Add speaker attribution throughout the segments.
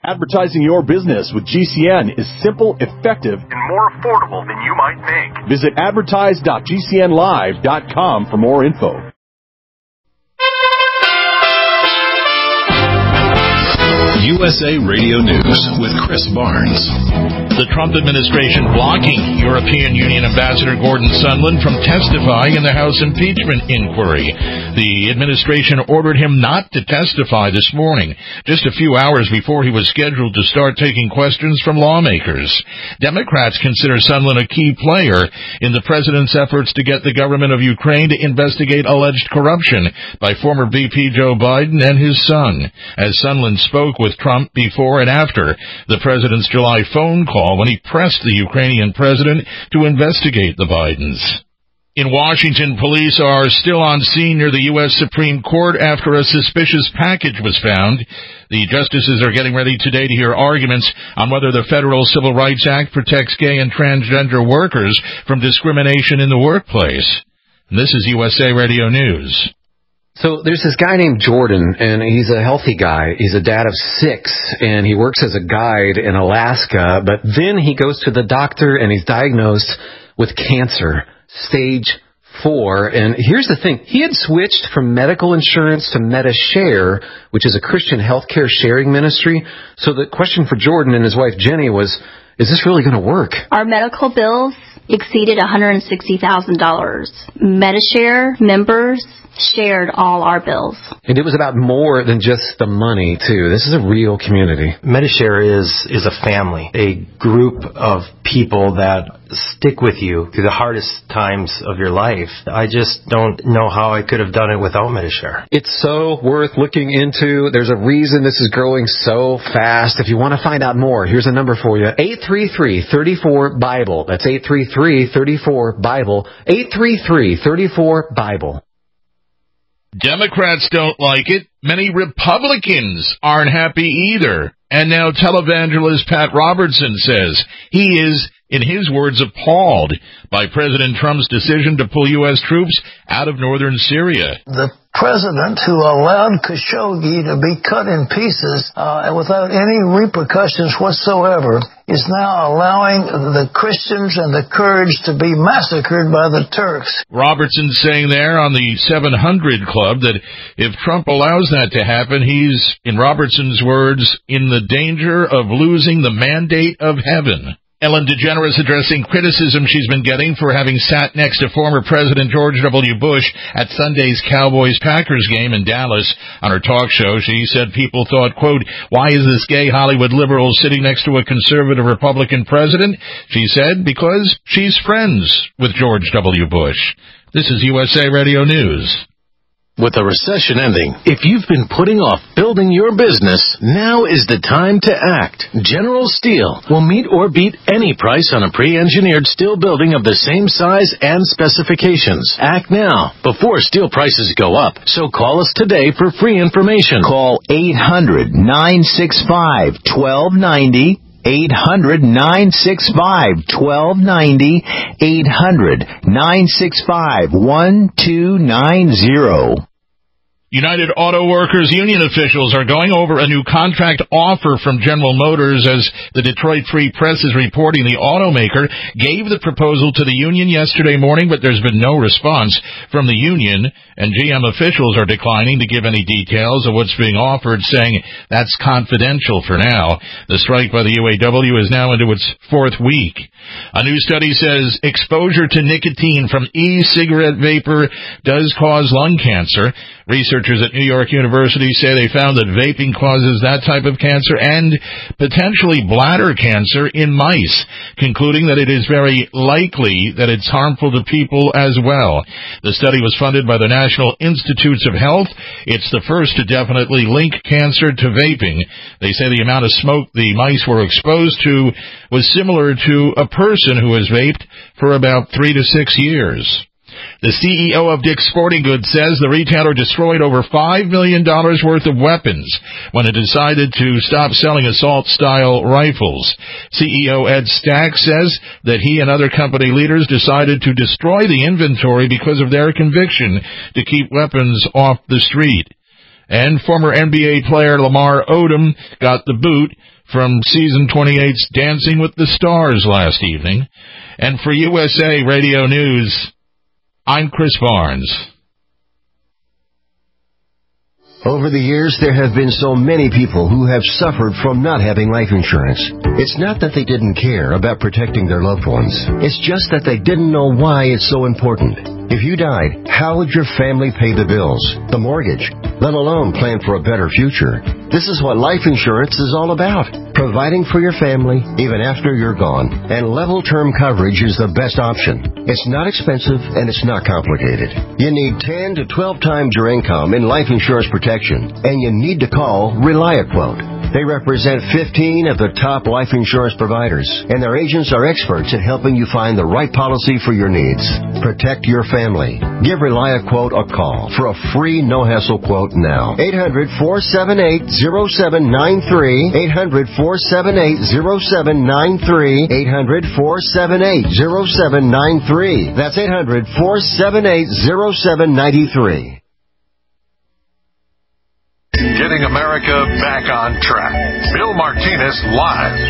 Speaker 1: Advertising your business with GCN is simple, effective, and more affordable than you might think. Visit advertise.gcnlive.com for more info.
Speaker 2: USA Radio News with Chris Barnes.
Speaker 3: The Trump administration blocking European Union Ambassador Gordon Sondland from testifying in the House impeachment inquiry. The administration ordered him not to testify this morning, just a few hours before he was scheduled to start taking questions from lawmakers. Democrats consider Sondland a key player in the president's efforts to get the government of Ukraine to investigate alleged corruption by former VP Joe Biden and his son. As Sondland spoke with Trump before and after the president's July phone call when he pressed the Ukrainian president to investigate the Bidens. In Washington, police are still on scene near the U.S. Supreme Court after a suspicious package was found. The justices are getting ready today to hear arguments on whether the Federal Civil Rights Act protects gay and transgender workers from discrimination in the workplace. And this is USA Radio News.
Speaker 4: So there's this guy named Jordan, and he's a healthy guy. He's a dad of 6, and he works as a guide in Alaska. But then he goes to the doctor, and he's diagnosed with cancer, stage 4. And here's the thing. He had switched from medical insurance to MediShare, which is a Christian healthcare sharing ministry. So the question for Jordan and his wife Jenny was, is this really going to work?
Speaker 5: Our medical bills exceeded $160,000. MediShare members shared all our bills.
Speaker 4: And it was about more than just the money, too. This is a real community.
Speaker 6: MediShare is a family, a group of people that stick with you through the hardest times of your life. I just don't know how I could have done it without MediShare.
Speaker 4: It's so worth looking into. There's a reason this is growing so fast. If you want to find out more, here's a number for you. 833-34-BIBLE. That's 833-34-BIBLE. 833-34-BIBLE.
Speaker 3: Democrats don't like it. Many Republicans aren't happy either. And now televangelist Pat Robertson says he is, in his words, appalled by President Trump's decision to pull U.S. troops out of northern Syria.
Speaker 7: The president who allowed Khashoggi to be cut in pieces without any repercussions whatsoever is now allowing the Christians and the Kurds to be massacred by the Turks.
Speaker 3: Robertson saying there on the 700 Club that if Trump allows that to happen, he's, in Robertson's words, in the danger of losing the mandate of heaven. Ellen DeGeneres addressing criticism she's been getting for having sat next to former President George W. Bush at Sunday's Cowboys-Packers game in Dallas. On her talk show, she said people thought, quote, why is this gay Hollywood liberal sitting next to a conservative Republican president? She said, because she's friends with George W. Bush. This is USA Radio News.
Speaker 2: With the recession ending, if you've been putting off building your business, now is the time to act. General Steel will meet or beat any price on a pre-engineered steel building of the same size and specifications. Act now, before steel prices go up. So call us today for free information.
Speaker 8: Call 800-965-1290. 800-965-1290. 800-965-1290.
Speaker 3: United Auto Workers Union officials are going over a new contract offer from General Motors as the Detroit Free Press is reporting the automaker gave the proposal to the union yesterday morning, but there's been no response from the union, and GM officials are declining to give any details of what's being offered, saying that's confidential for now. The strike by the UAW is now into its 4th week. A new study says exposure to nicotine from e-cigarette vapor does cause lung cancer. Researchers at New York University say they found that vaping causes that type of cancer and potentially bladder cancer in mice, concluding that it is very likely that it's harmful to people as well. The study was funded by the National Institutes of Health. It's the first to definitely link cancer to vaping. They say the amount of smoke the mice were exposed to was similar to a person who has vaped for about 3 to 6 years. The CEO of Dick's Sporting Goods says the retailer destroyed over $5 million worth of weapons when it decided to stop selling assault-style rifles. CEO Ed Stack says that he and other company leaders decided to destroy the inventory because of their conviction to keep weapons off the street. And former NBA player Lamar Odom got the boot from Season 28's Dancing with the Stars last evening. And for USA Radio News, I'm Chris Barnes.
Speaker 9: Over the years, there have been so many people who have suffered from not having life insurance. It's not that they didn't care about protecting their loved ones. It's just that they didn't know why it's so important. If you died, how would your family pay the bills, the mortgage, let alone plan for a better future? This is what life insurance is all about. Providing for your family even after you're gone. And level term coverage is the best option. It's not expensive and it's not complicated. You need 10 to 12 times your income in life insurance protection, and you need to call ReliaQuote. They represent 15 of the top life insurance providers, and their agents are experts at helping you find the right policy for your needs. Protect your family. Give ReliaQuote a call for a free no-hassle quote now. 800-478-0793. 800-478-0793. 800-478-0793. That's 800-478-0793.
Speaker 1: Getting America back on track. Bill Martinez Live.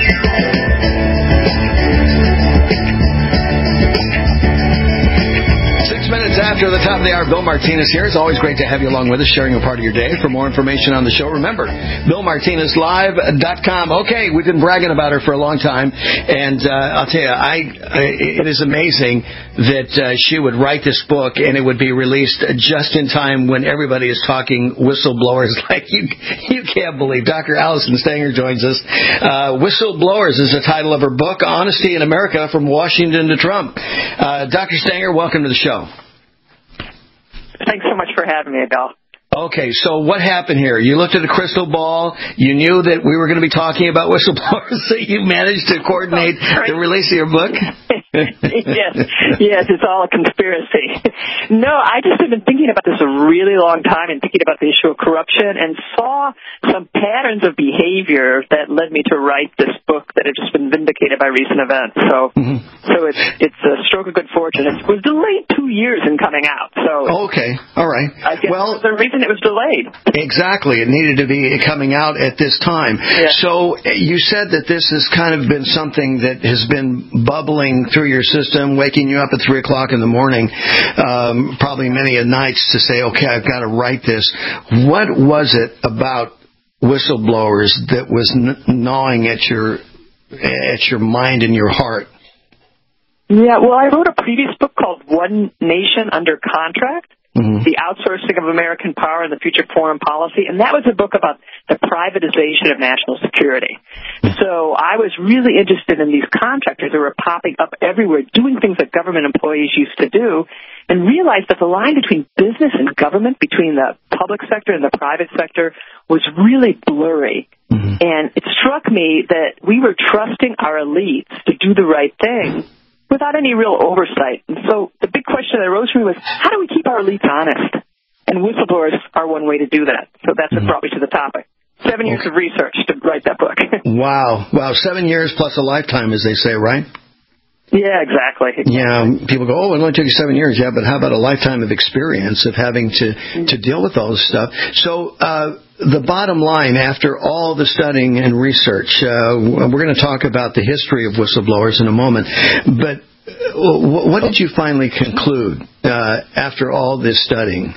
Speaker 10: 6 minutes after the top of the hour, Bill Martinez here. It's always great to have you along with us, sharing a part of your day. For more information on the show, remember, BillMartinezLive.com. Okay, we've been bragging about her for a long time, and I'll tell you, it is amazing that she would write this book and it would be released just in time when everybody is talking whistleblowers like you can't believe. Dr. Allison Stanger joins us. Whistleblowers is the title of her book, Honesty in America from Washington to Trump. Dr. Stanger, welcome to the show.
Speaker 11: Thanks so much for having me, Bill.
Speaker 10: Okay, so what happened here? You looked at a crystal ball. You knew that we were going to be talking about whistleblowers, so you managed to coordinate the release of your book?
Speaker 11: Yes, it's all a conspiracy. No, I just have been thinking about this a really long time and thinking about the issue of corruption and saw some patterns of behavior that led me to write this book that have just been vindicated by recent events. So it's a stroke of good fortune. It was delayed 2 years in coming out. So
Speaker 10: okay, all right.
Speaker 11: I guess the reason it was delayed.
Speaker 10: Exactly. It needed to be coming out at this time.
Speaker 11: Yeah.
Speaker 10: So you said that this has kind of been something that has been bubbling through your system, waking you up at 3 o'clock in the morning, probably many a nights to say, okay, I've got to write this. What was it about whistleblowers that was gnawing at your mind and your heart?
Speaker 11: Yeah, well, I wrote a previous book called One Nation Under Contract. The Outsourcing of American Power and the Future Foreign Policy, and that was a book about the privatization of national security. So I was really interested in these contractors that were popping up everywhere, doing things that government employees used to do, and realized that the line between business and government, between the public sector and the private sector, was really blurry. And it struck me that we were trusting our elites to do the right thing without any real oversight. And so the big question that arose for me was, how do we keep our elites honest? And whistleblowers are one way to do that. So that's what brought me to the topic. 7 years of research to write that book.
Speaker 10: Wow. 7 years plus a lifetime, as they say, right?
Speaker 11: Yeah, exactly.
Speaker 10: Yeah, people go, it only took you 7 years. Yeah, but how about a lifetime of experience of having to deal with all this stuff? So the bottom line, after all the studying and research, we're going to talk about the history of whistleblowers in a moment, but what did you finally conclude after all this studying?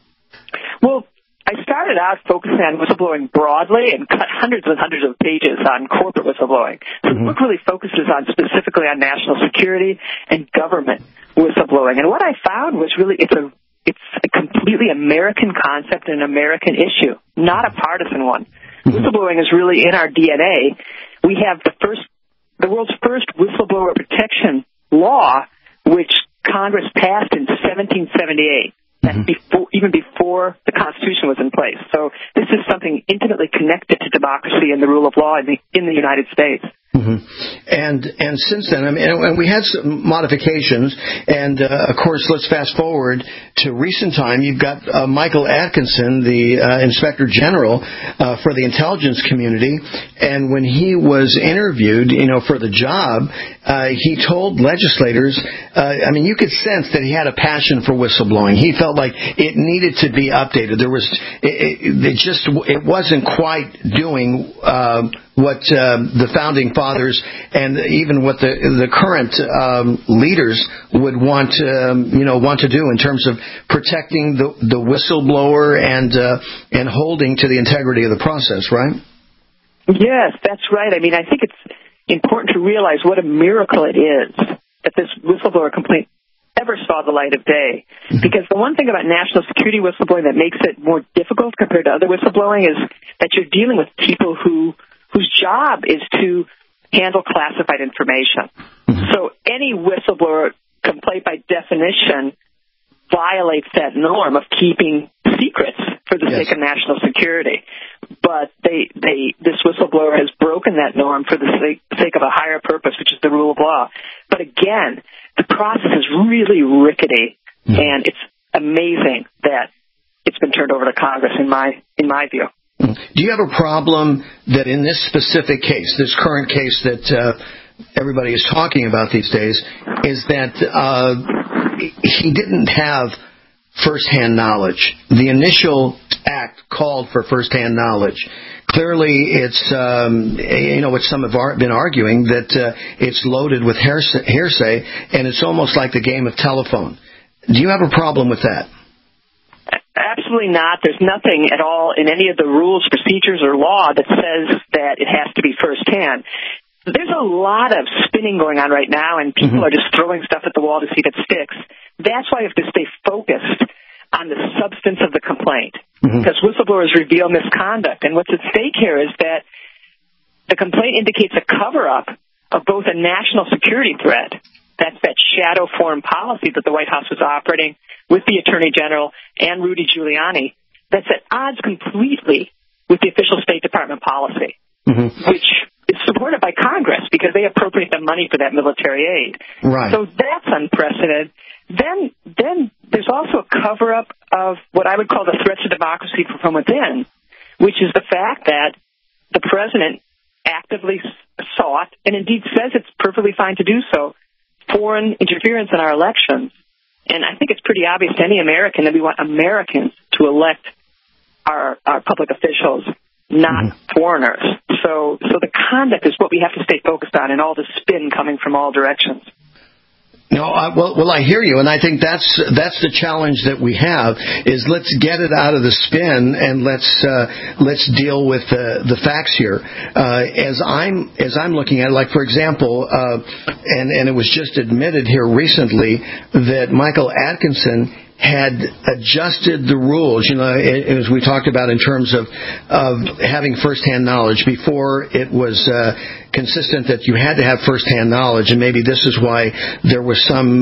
Speaker 11: Well, I started out focusing on whistleblowing broadly and cut hundreds and hundreds of pages on corporate whistleblowing. So the book really focuses specifically on national security and government whistleblowing. And what I found was really it's a completely American concept and an American issue, not a partisan one. Whistleblowing is really in our DNA. We have the world's first whistleblower protection law, which Congress passed in 1778. That's even before the Constitution was in place. So this is something intimately connected to democracy and the rule of law in the United States.
Speaker 10: Mm-hmm. And since then, I mean, and we had some modifications, and of course, let's fast forward to recent time. You've got Michael Atkinson, the Inspector General for the intelligence community, and when he was interviewed, for the job, he told legislators, I mean, you could sense that he had a passion for whistleblowing. He felt like it needed to be updated. It wasn't quite doing what the founding fathers and even what the current leaders would want to do in terms of protecting the whistleblower and holding to the integrity of the process, right?
Speaker 11: Yes, that's right. I mean, I think it's important to realize what a miracle it is that this whistleblower complaint ever saw the light of day. Because the one thing about national security whistleblowing that makes it more difficult compared to other whistleblowing is that you're dealing with people whose job is to handle classified information. So any whistleblower complaint by definition violates that norm of keeping secrets for the sake of national security. But this whistleblower has broken that norm for the sake of a higher purpose, which is the rule of law. But again, the process is really rickety, and it's amazing that it's been turned over to Congress, in my view.
Speaker 10: Do you have a problem that in this specific case, this current case that everybody is talking about these days, is that he didn't have first-hand knowledge? The initial act called for first-hand knowledge. Clearly, it's what some have been arguing, that it's loaded with hearsay, and it's almost like the game of telephone. Do you have a problem with that?
Speaker 11: Absolutely not. There's nothing at all in any of the rules, procedures, or law that says that it has to be firsthand. There's a lot of spinning going on right now, and people are just throwing stuff at the wall to see if it sticks. That's why you have to stay focused on the substance of the complaint, because whistleblowers reveal misconduct. And what's at stake here is that the complaint indicates a cover-up of both a national security threat, that's that shadow foreign policy that the White House was operating with the Attorney General and Rudy Giuliani, that's at odds completely with the official State Department policy, which is supported by Congress because they appropriate the money for that military aid.
Speaker 10: Right.
Speaker 11: So that's unprecedented. Then there's also a cover-up of what I would call the threats to democracy from within, which is the fact that the president actively sought, and indeed says it's perfectly fine to do so, foreign interference in our elections. And I think it's pretty obvious to any American that we want Americans to elect our public officials, not foreigners. So the conduct is what we have to stay focused on, and all the spin coming from all directions.
Speaker 10: No, well, I hear you, and I think that's the challenge that we have, is let's get it out of the spin and let's deal with the facts here. As I'm looking at it, like for example, and it was just admitted here recently that Michael Atkinson had adjusted the rules, as we talked about in terms of having first-hand knowledge. Before, it was consistent that you had to have first-hand knowledge, and maybe this is why there was some,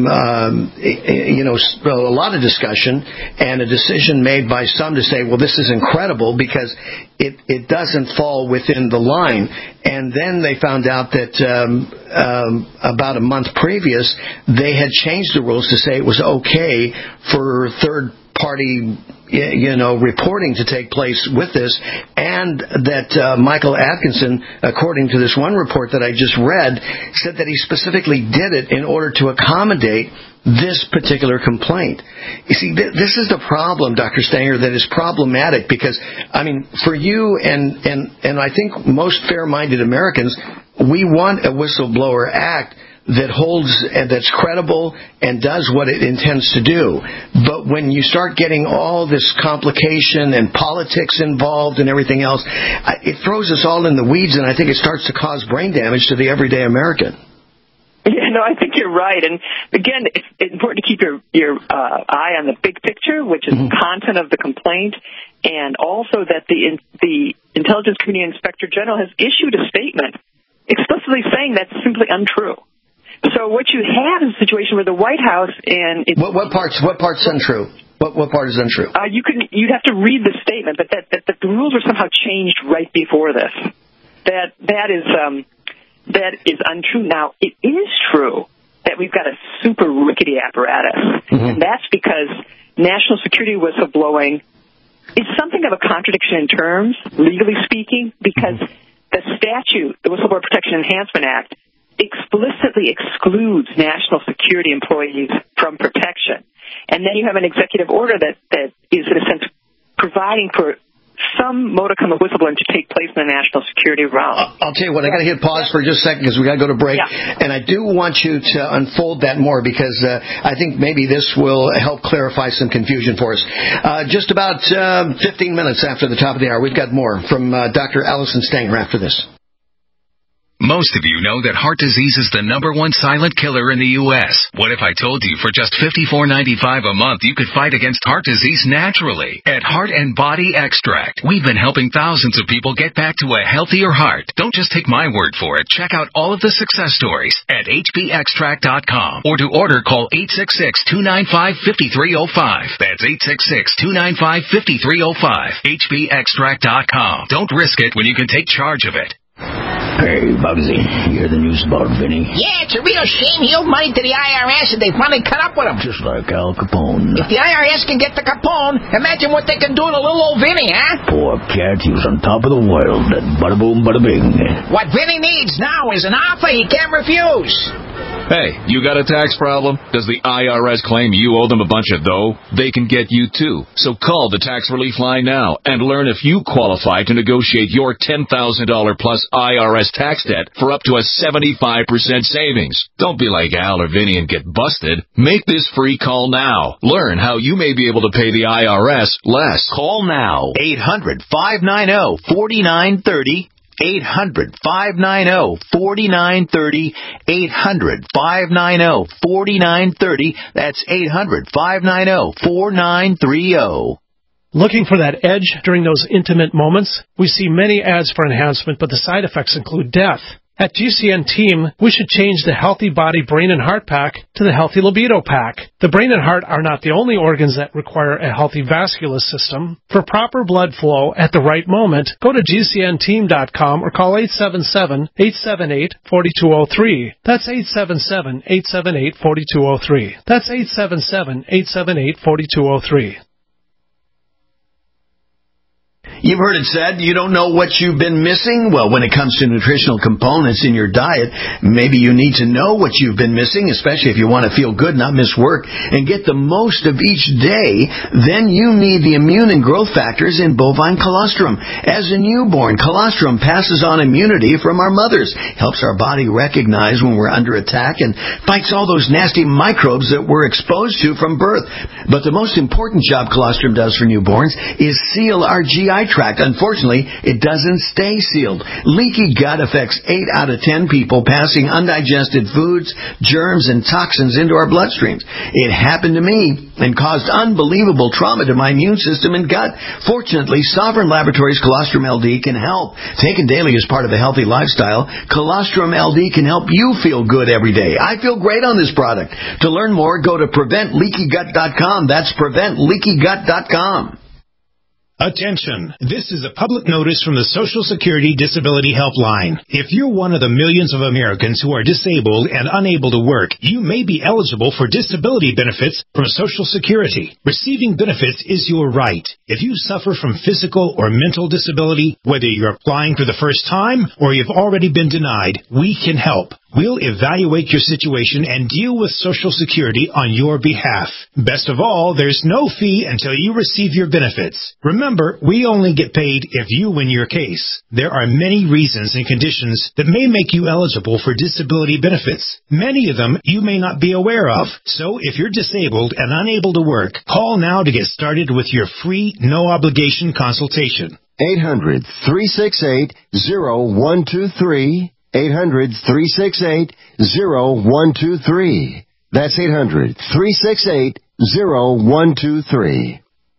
Speaker 10: a lot of discussion and a decision made by some to say, well, this is incredible because it doesn't fall within the line. And then they found out that about a month previous, they had changed the rules to say it was okay for third-party reporting to take place with this, and that Michael Atkinson, according to this one report that I just read, said that he specifically did it in order to accommodate this particular complaint. You see, this is the problem, Dr. Stanger, that is problematic because, I mean, for you and I think most fair-minded Americans, we want a whistleblower act that holds and that's credible and does what it intends to do. But when you start getting all this complication and politics involved and everything else, it throws us all in the weeds, and I think it starts to cause brain damage to the everyday American.
Speaker 11: Yeah, no, I think you're right. And again, it's important to keep your eye on the big picture, which is the content of the complaint, and also that the Intelligence Community Inspector General has issued a statement explicitly saying that's simply untrue. So what you have is a situation where the White House and
Speaker 10: what part's untrue? What part is untrue?
Speaker 11: You'd have to read the statement, but that the rules were somehow changed right before this. That is that is untrue. Now, it is true that we've got a super rickety apparatus, and that's because national security whistleblowing is something of a contradiction in terms, legally speaking, because the statute, the Whistleblower Protection Enhancement Act, explicitly excludes national security employees from protection. And then you have an executive order that is, in a sense, providing for some modicum of whistleblowing to take place in the national security realm.
Speaker 10: I'll tell you what, I got to hit pause for just a second because we got to go to break. Yeah. And I do want you to unfold that more because I think maybe this will help clarify some confusion for us. Just about 15 minutes after the top of the hour, we've got more from Dr. Allison Stanger after this.
Speaker 12: Most of you know that heart disease is the #1 silent killer in the U.S. What if I told you for just $54.95 a month you could fight against heart disease naturally? At Heart and Body Extract, we've been helping thousands of people get back to a healthier heart. Don't just take my word for it. Check out all of the success stories at hbextract.com or to order, call 866-295-5305. That's 866-295-5305. hbextract.com. Don't risk it when you can take charge of it.
Speaker 13: Hey, Bugsy, you hear the news about Vinny?
Speaker 14: Yeah, it's a real shame he owed money to the IRS and they finally cut up with him.
Speaker 13: Just like Al Capone.
Speaker 14: If the IRS can get to Capone, imagine what they can do to little old Vinny, huh?
Speaker 13: Poor cat, he was on top of the world. Bada boom, bada bing.
Speaker 14: What Vinny needs now is an offer he can't refuse.
Speaker 15: Hey, you got a tax problem? Does the IRS claim you owe them a bunch of dough? They can get you too. So call the Tax Relief Line now and learn if you qualify to negotiate your $10,000 plus IRS tax debt for up to a 75% savings. Don't be like Al or Vinny and get busted. Make this free call now. Learn how you may be able to pay the IRS less.
Speaker 8: Call now. 800-590-4930. 800-590-4930. 800-590-4930. That's 800-590-4930.
Speaker 16: Looking for that edge during those intimate moments? We see many ads for enhancement, but the side effects include death. At GCN Team, we should change the Healthy Body Brain and Heart Pack to the Healthy Libido Pack. The brain and heart are not the only organs that require a healthy vascular system. For proper blood flow at the right moment, go to GCNteam.com or call 877-878-4203. That's 877-878-4203. That's 877-878-4203.
Speaker 10: You've heard it said, you don't know what you've been missing? Well, when it comes to nutritional components in your diet, maybe you need to know what you've been missing, especially if you want to feel good, not miss work, and get the most of each day. Then you need the immune and growth factors in bovine colostrum. As a newborn, colostrum passes on immunity from our mothers, helps our body recognize when we're under attack, and fights all those nasty microbes that we're exposed to from birth. But the most important job colostrum does for newborns is seal our GI tract. Unfortunately, it doesn't stay sealed. Leaky gut affects 8 out of 10 people passing undigested foods, germs, and toxins into our bloodstreams. It happened to me and caused unbelievable trauma to my immune system and gut. Fortunately, Sovereign Laboratories Colostrum LD can help. Taken daily as part of a healthy lifestyle, Colostrum LD can help you feel good every day. I feel great on this product. To learn more, go to PreventLeakyGut.com. That's PreventLeakyGut.com.
Speaker 17: Attention! This is a public notice from the Social Security Disability Helpline. If you're one of the millions of Americans who are disabled and unable to work, you may be eligible for disability benefits from Social Security. Receiving benefits is your right. If you suffer from physical or mental disability, whether you're applying for the first time or you've already been denied, we can help. We'll evaluate your situation and deal with Social Security on your behalf. Best of all, there's no fee until you receive your benefits. Remember, we only get paid if you win your case. There are many reasons and conditions that may make you eligible for disability benefits. Many of them you may not be aware of. So if you're disabled and unable to work, call now to get started with your free, no-obligation consultation.
Speaker 9: 800-368-0123. 800-368-0123. That's 800-368-0123.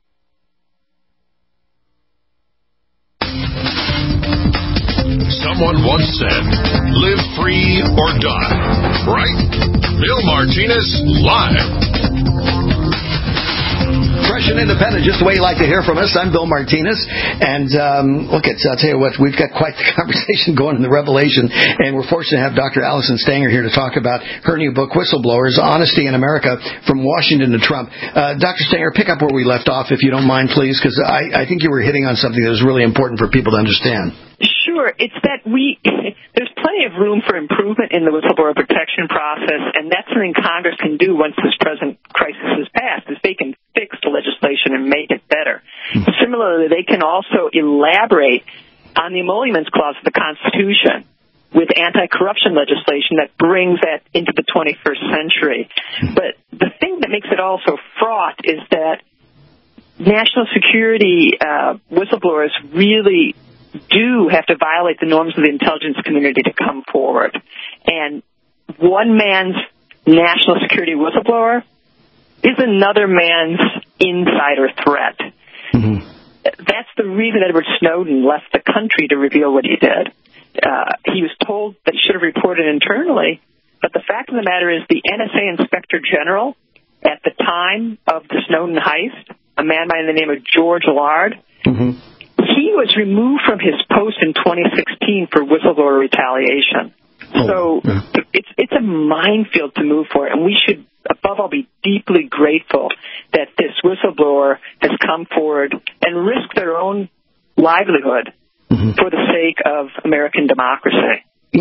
Speaker 18: Someone once said, live free or die. Right? Bill Martinez, live.
Speaker 10: Fresh and independent, just the way you like to hear from us. I'm Bill Martinez. And I'll tell you what, we've got quite the conversation going in the Revelation. And we're fortunate to have Dr. Allison Stanger here to talk about her new book, Whistleblowers, Honesty in America, From Washington to Trump. Dr. Stanger, pick up where we left off, if you don't mind, please, because I think you were hitting on something that was really important for people to understand.
Speaker 11: Sure. It's that there's plenty of room for improvement in the whistleblower protection process, and that's something Congress can do once this present crisis is passed, is they can fix the legislation and make it better. Similarly, they can also elaborate on the emoluments clause of the Constitution with anti-corruption legislation that brings that into the 21st century. But the thing that makes it all so fraught is that national security whistleblowers really do have to violate the norms of the intelligence community to come forward. And one man's national security whistleblower is another man's insider threat. Mm-hmm. That's the reason Edward Snowden left the country to reveal what he did. He was told that he should have reported internally, but the fact of the matter is the NSA Inspector General at the time of the Snowden heist, a man by the name of George Lard, he was removed from his post in 2016 for whistleblower retaliation. So it's a minefield to move for, and we should, above all, be deeply grateful that this whistleblower has come forward and risked their own livelihood for the sake of American democracy.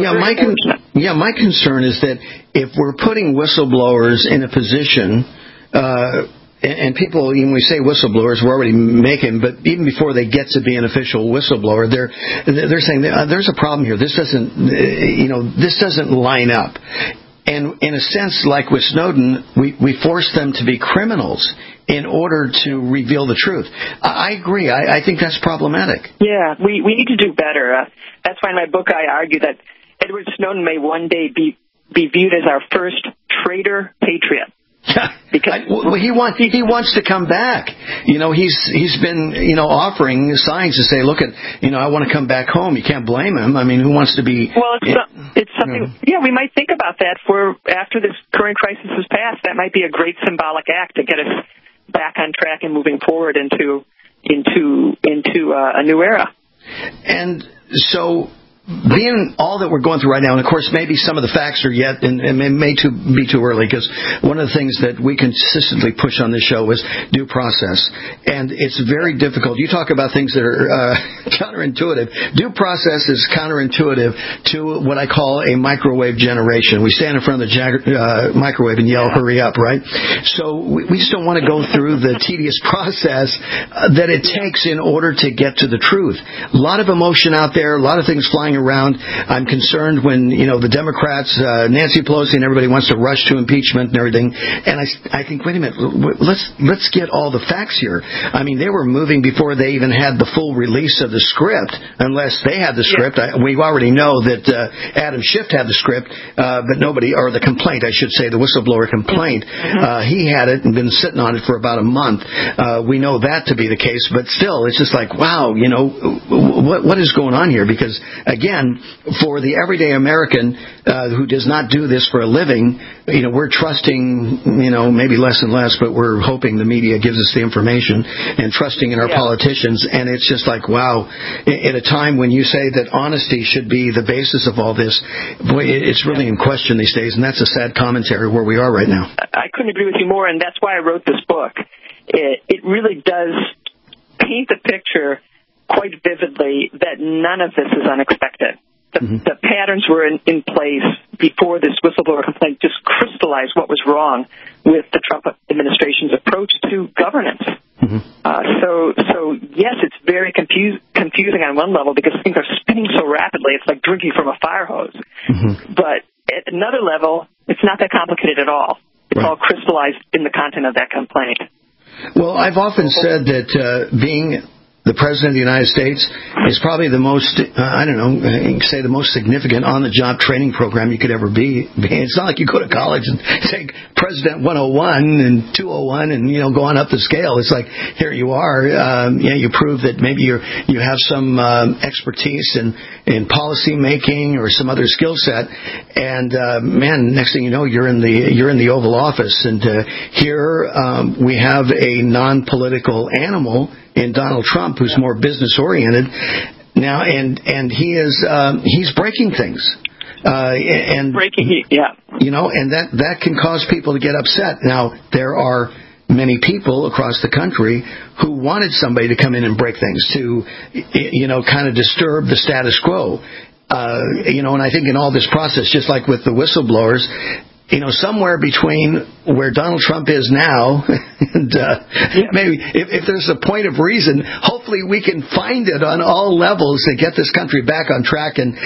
Speaker 10: My concern is that if we're putting whistleblowers in a position, and people, when we say whistleblowers, we're already making, but even before they get to be an official whistleblower, they're saying there's a problem here. This doesn't line up. And in a sense, like with Snowden, we force them to be criminals in order to reveal the truth. I agree. I think that's problematic.
Speaker 11: Yeah, we need to do better. That's why in my book I argue that Edward Snowden may one day be viewed as our first traitor patriot.
Speaker 10: Because he wants to come back. He's been offering signs to say, look I want to come back home. You can't blame him. I mean, who wants to be? Well,
Speaker 11: it's something. Yeah, we might think about that for after this current crisis is passed. That might be a great symbolic act to get us back on track and moving forward into a new era.
Speaker 10: And so, being all that we're going through right now, and of course maybe some of the facts are yet, and it may be too early, because one of the things that we consistently push on this show is due process. And it's very difficult. You talk about things that are counterintuitive. Due process is counterintuitive to what I call a microwave generation. We stand in front of the microwave and yell, hurry up, right? So we just don't want to go through the tedious process that it takes in order to get to the truth. A lot of emotion out there, a lot of things flying around. I'm concerned when the Democrats, Nancy Pelosi, and everybody wants to rush to impeachment and everything. And I think, wait a minute, let's get all the facts here. I mean, they were moving before they even had the full release of the script, unless they had the script. Yeah. We already know that Adam Schiff had the script, but nobody, or the complaint, I should say, the whistleblower complaint. He had it and been sitting on it for about a month. We know that to be the case, but still, it's just like, wow, what is going on here? Because again, for the everyday American who does not do this for a living, we're trusting, maybe less and less, but we're hoping the media gives us the information and trusting in our politicians. And it's just like, wow, at a time when you say that honesty should be the basis of all this, boy, it's really in question these days. And that's a sad commentary where we are right now.
Speaker 11: I couldn't agree with you more, and that's why I wrote this book. It really does paint the picture quite vividly that none of this is unexpected. The patterns were in place before this whistleblower complaint just crystallized what was wrong with the Trump administration's approach to governance. So yes, it's very confusing on one level because things are spinning so rapidly. It's like drinking from a fire hose. But at another level, it's not that complicated at all. It's all crystallized in the content of that complaint.
Speaker 10: Well, I've often said that being the President of the United States is probably the most, the most significant on-the-job training program you could ever be. It's not like you go to college and take President 101 and 201 and, go on up the scale. It's like, here you are. You prove that maybe you have some expertise in policy making or some other skill set. And, next thing you know, you're in the Oval Office. And here we have a non-political animal in Donald Trump, who's more business oriented now, and he's breaking things, and that can cause people to get upset. Now, there are many people across the country who wanted somebody to come in and break things, to kind of disturb the status quo, and I think in all this process, just like with the whistleblowers, somewhere between where Donald Trump is now and maybe if there's a point of reason, hopefully we can find it on all levels and get this country back on track and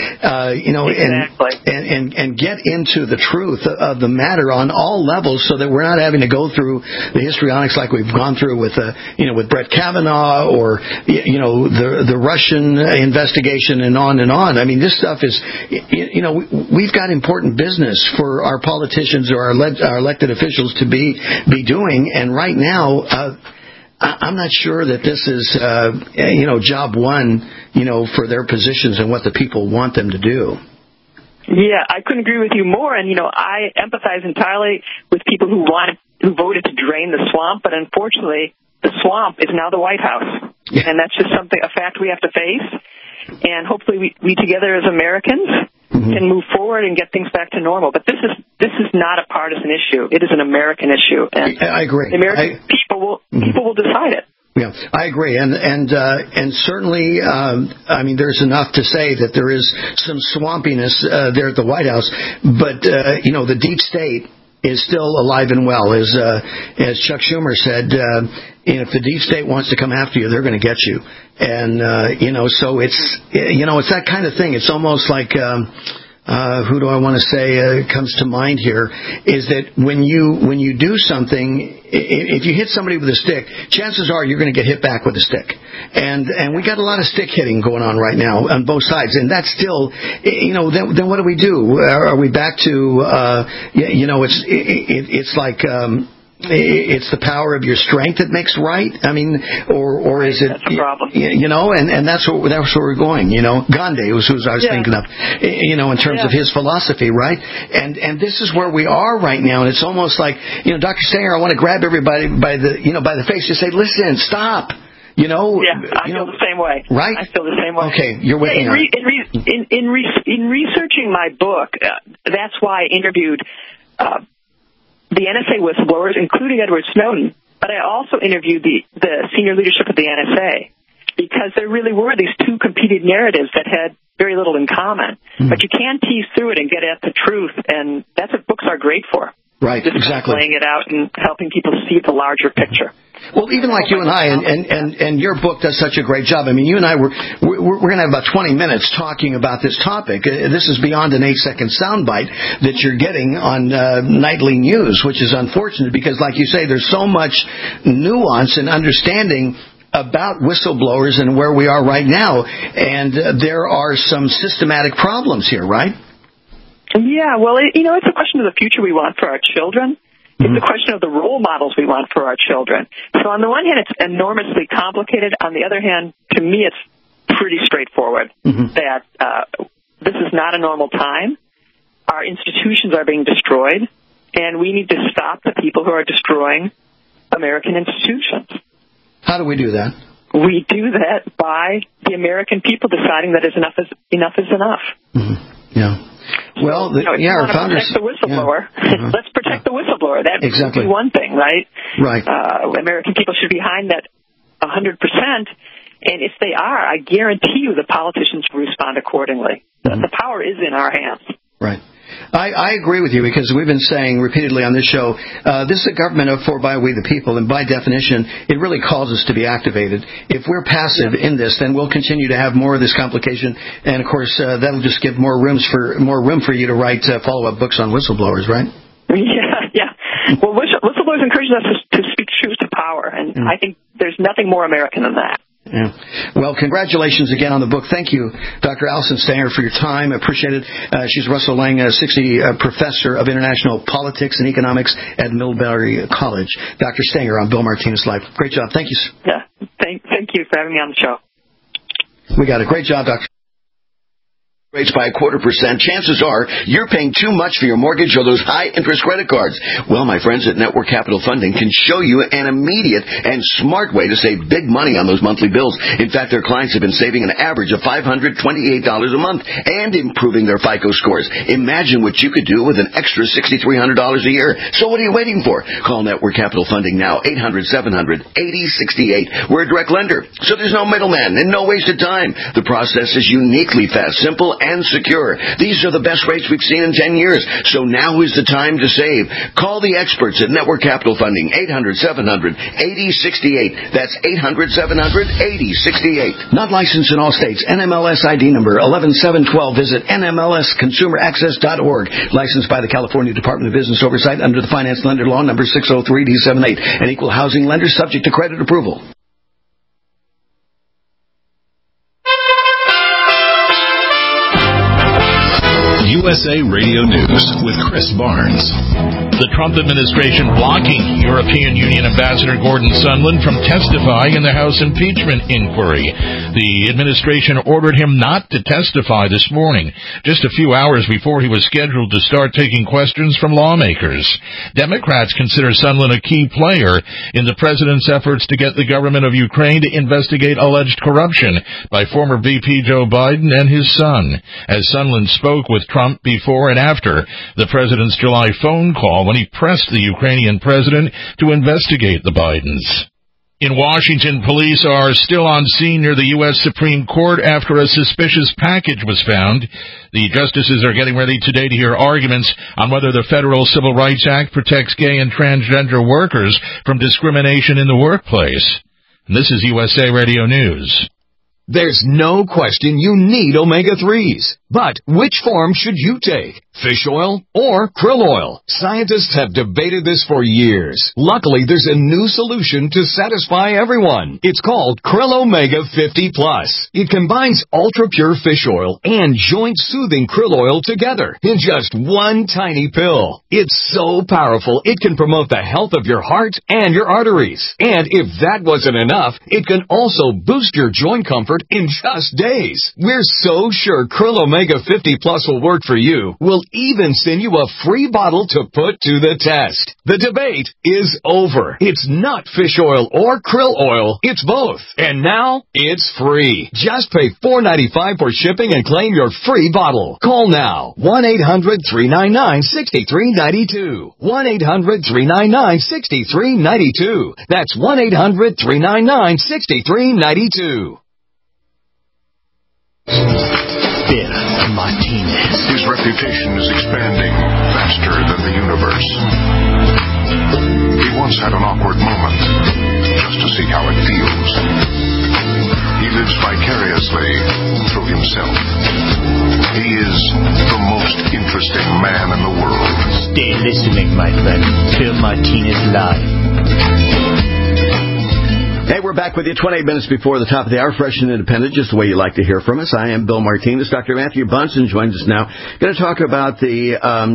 Speaker 10: and get into the truth of the matter on all levels, so that we're not having to go through the histrionics like we've gone through with with Brett Kavanaugh or the Russian investigation and on and on. I mean, this stuff is we've got important business for our politicians or our elected officials to be doing, and right now I'm not sure that this is job one for their positions and what the people want them to do.
Speaker 11: Yeah, I couldn't agree with you more, and I empathize entirely with people who voted to drain the swamp, but unfortunately the swamp is now the White House, and that's just a fact we have to face, and hopefully we together as Americans can move forward and get things back to normal. But this is not a partisan issue. It is an American issue, and
Speaker 10: I agree.
Speaker 11: The American people will decide it.
Speaker 10: Yeah, I agree, and certainly, there's enough to say that there is some swampiness there at the White House, but the deep state is still alive and well, as Chuck Schumer said. If the deep state wants to come after you, they're going to get you, and so it's that kind of thing. It's almost like. Who do I want to say comes to mind here is that when you do something, if you hit somebody with a stick, chances are you're going to get hit back with a stick. And we got a lot of stick hitting going on right now on both sides. And that's still, then what do we do? Are we back to, it's like, it's the power of your strength that makes right. I mean, or is it?
Speaker 11: That's a problem.
Speaker 10: And that's where we're going. Gandhi was who I was thinking of. In terms of his philosophy, right? And this is where we are right now. And it's almost like Dr. Sanger. I want to grab everybody by the face and say, "Listen, stop." I feel the same way. Right?
Speaker 11: I feel the same way.
Speaker 10: Okay, you're with me.
Speaker 11: In researching my book, that's why I interviewed. The NSA whistleblowers, including Edward Snowden, but I also interviewed the senior leadership of the NSA, because there really were these two competing narratives that had very little in common. But you can tease through it and get at the truth, and that's what books are great for.
Speaker 10: Right,
Speaker 11: just
Speaker 10: exactly.
Speaker 11: Laying it out and helping people see the larger picture.
Speaker 10: Well, even like you and I, and your book does such a great job. I mean, you and I, we're going to have about 20 minutes talking about this topic. This is beyond an 8-second soundbite that you're getting on nightly news, which is unfortunate because, like you say, there's so much nuance and understanding about whistleblowers and where we are right now, and there are some systematic problems here, right?
Speaker 11: Yeah, well, it's a question of the future we want for our children. It's a question of the role models we want for our children. So on the one hand, it's enormously complicated. On the other hand, to me, it's pretty straightforward that this is not a normal time. Our institutions are being destroyed, and we need to stop the people who are destroying American institutions.
Speaker 10: How do we do that?
Speaker 11: We do that by the American people deciding that enough is enough.
Speaker 10: Yeah. Well, our founders.
Speaker 11: Protect the whistleblower. Let's protect the whistleblower. That would be one thing, right?
Speaker 10: Right.
Speaker 11: American people should be behind that 100%. And if they are, I guarantee you the politicians will respond accordingly. The power is in our hands.
Speaker 10: Right. I agree with you because we've been saying repeatedly on this show, this is a government of, for, by, we the people, and by definition, it really calls us to be activated. If we're passive in this, then we'll continue to have more of this complication, and of course, that'll just give more room for you to write follow-up books on whistleblowers, right?
Speaker 11: Yeah. Well, whistleblowers encourage us to speak truth to power, and I think there's nothing more American than that.
Speaker 10: Yeah. Well, congratulations again on the book. Thank you, Dr. Alison Stanger, for your time. I appreciate it. She's Russell Lang, 60 professor of international politics and economics at Millbury College. Dr. Stanger on Bill Martinez Live. Great job. Thank you.
Speaker 11: Yeah. Thank you for having me on the show.
Speaker 10: We got a great job, Dr. Rates by 0.25%, chances are you're paying too much for your mortgage or those high-interest credit cards. Well, my friends at Network Capital Funding can show you an immediate and smart way to save big money on those monthly bills. In fact, their clients have been saving an average of $528 a month and improving their FICO scores. Imagine what you could do with an extra $6,300 a year. So what are you waiting for? Call Network Capital Funding now, 800-700-8068. We're a direct lender, so there's no middleman and no wasted time. The process is uniquely fast, simple, and secure. These are the best rates we've seen in 10 years, so now is the time to save. Call the experts at Network Capital Funding, 800-700-8068. That's 800-700-8068. Not licensed in all states. NMLS ID number 11712. Visit NMLSconsumeraccess.org. Licensed by the California Department of Business Oversight under the Finance Lender Law number 603D78. An equal housing lender subject to credit approval.
Speaker 18: USA Radio News with Chris Barnes.
Speaker 3: The Trump administration blocking European Union Ambassador Gordon Sondland from testifying in the House impeachment inquiry. The administration ordered him not to testify this morning, just a few hours before he was scheduled to start taking questions from lawmakers. Democrats consider Sondland a key player in the president's efforts to get the government of Ukraine to investigate alleged corruption by former VP Joe Biden and his son. As Sondland spoke with Trump before and after the president's July phone call when he pressed the Ukrainian president to investigate the Bidens. In Washington, police are still on scene near the U.S. Supreme Court after a suspicious package was found. The justices are getting ready today to hear arguments on whether the Federal Civil Rights Act protects gay and transgender workers from discrimination in the workplace. And this is USA Radio News.
Speaker 19: There's no question you need omega-3s. But which form should you take? Fish oil or krill oil? Scientists have debated this for years. Luckily, there's a new solution to satisfy everyone. It's called Krill Omega 50 Plus. It combines ultra-pure fish oil and joint-soothing krill oil together in just one tiny pill. It's so powerful, it can promote the health of your heart and your arteries. And if that wasn't enough, it can also boost your joint comfort in just days. We're so sure Krill Omega 50 Plus will work for you. We'll even send you a free bottle to put to the test. The debate is over. It's not fish oil or krill oil. It's both. And now, it's free. Just pay $4.95 for shipping and claim your free bottle. Call now. 1-800-399-6392. 1-800-399-6392. That's 1-800-399-6392.
Speaker 18: Bill Martinez. His reputation is expanding faster than the universe. He once had an awkward moment just to see how it feels. He lives vicariously through himself. He is the most interesting man in the world.
Speaker 13: Stay listening, my friend. Bill Martinez Live.
Speaker 20: Hey, we're back with you 28 minutes before the top of the hour, fresh and independent, just the way you like to hear from us. I am Bill Martinez. Dr. Matthew Bunson joins us now. Going to talk about the